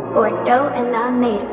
Bordeaux and non-native.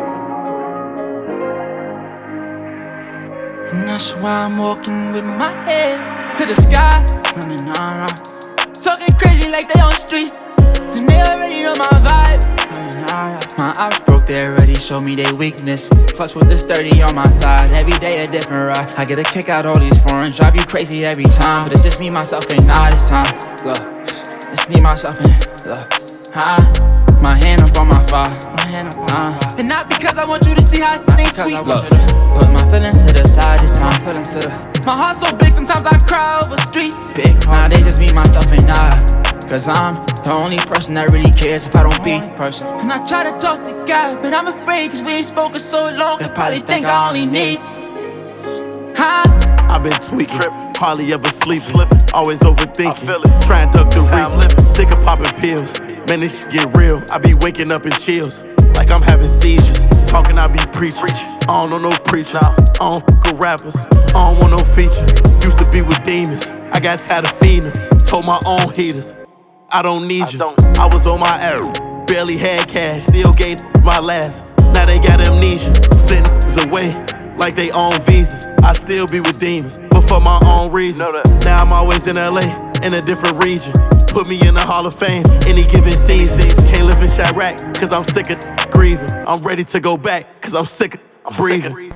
And that's why I'm walking with my head to the sky. Nah. Talking crazy like they on the street, and they already know my vibe. My eyes broke, they already showed me their weakness. Plus with this 30 on my side, every day a different ride. I get a kick out all these foreigns, drive you crazy every time. But it's just me, myself, and not this time. Look, it's me, myself, and look, my hand up on my fire, and not because I want you to see how things sweet. Look, put my feelings to the side this time. My heart's so big, sometimes I cry over street. Big, nah, they just me, myself, and I. Cause I'm the only person that really cares if I don't be person. And I try to talk to God, but I'm afraid cause we ain't spoken so long. They probably think I only need I've been tweaking, hardly ever sleeping, always overthinking, trying to duck the reap. Sick of popping pills, man, this shit get real. I be waking up in chills, like I'm having seizures. Talking, I be preaching. I don't know no preacher. I don't fuck with rappers. I don't want no feature. Used to be with demons. I got tired of feeding them. Told my own haters, I don't need you. I was on my arrow, barely had cash, still gave my last. Now they got amnesia, sent away like they own visas. I still be with demons, but for my own reasons. Now I'm always in LA, in a different region. Put me in the Hall of Fame, any given season. Can't live in Chirac, cause I'm sick of grieving. I'm ready to go back, cause I'm sick of breathing.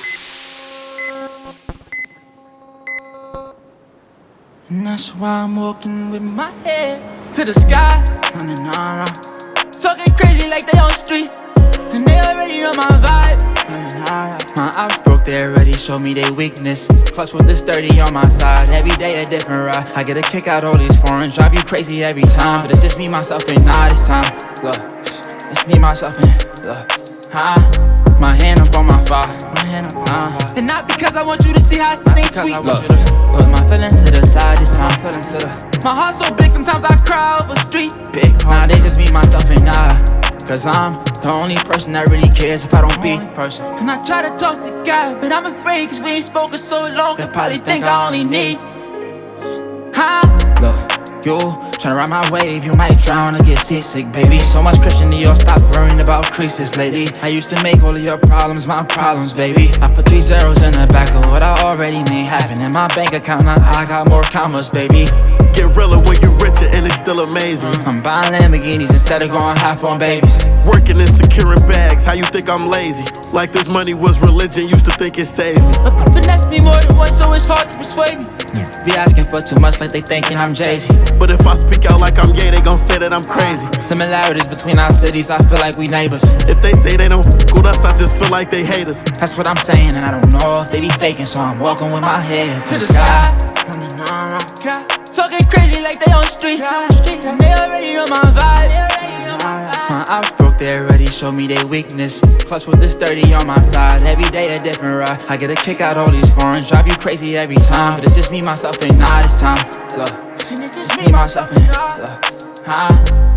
And that's why I'm walking with my head to the sky. Nah. Talking crazy like they on the street, and they already know my vibe. My eyes broke, they already showed me their weakness. Plus with this 30 on my side, every day a different ride. I get a kick out all these foreigns, drive you crazy every time. But it's just me, myself, and not this time. Look, it's me, myself, and look, my hand up on my fire, and not because I want you to see how things sweet. Look, put my feelings to the side this time. My heart's so big, sometimes I cry over street. Big, nah, they just me, myself, and I. Cause I'm the only person that really cares if I don't be person. And I try to talk to God, but I'm afraid cause we ain't spoken so long. They probably think I only need Look, you tryna ride my wave, you might drown or get seasick, baby. So much Christian Dior, stop worrying about creases lately. I used to make all of your problems my problems, baby. I put 3 zeros in the back of what I already made happen. In my bank account, now I got more commas, baby. Get realer when you richer and it's still amazing. I'm buying Lamborghinis instead of going half on babies. Working and securing bags, how you think I'm lazy? Like this money was religion, used to think it saved me. Finesse me more than once, so it's hard to persuade me. Be asking for too much like they thinking I'm Jay-Z. But if I speak out like I'm gay, they gon' say that I'm crazy. Similarities between our cities, I feel like we neighbors. If they say they don't with us, I just feel like they hate us. That's what I'm saying, and I don't know if they be faking. So I'm walking with my head to the sky. Talking crazy like they on the street, and they already know my vibe. My eyes broke, they already showed me their weakness. Plus with this 30 on my side, every day a different ride. I get a kick out all these foreigns, drive you crazy every time. But it's just me, myself, and not this time. Look, it's just me, myself, and look,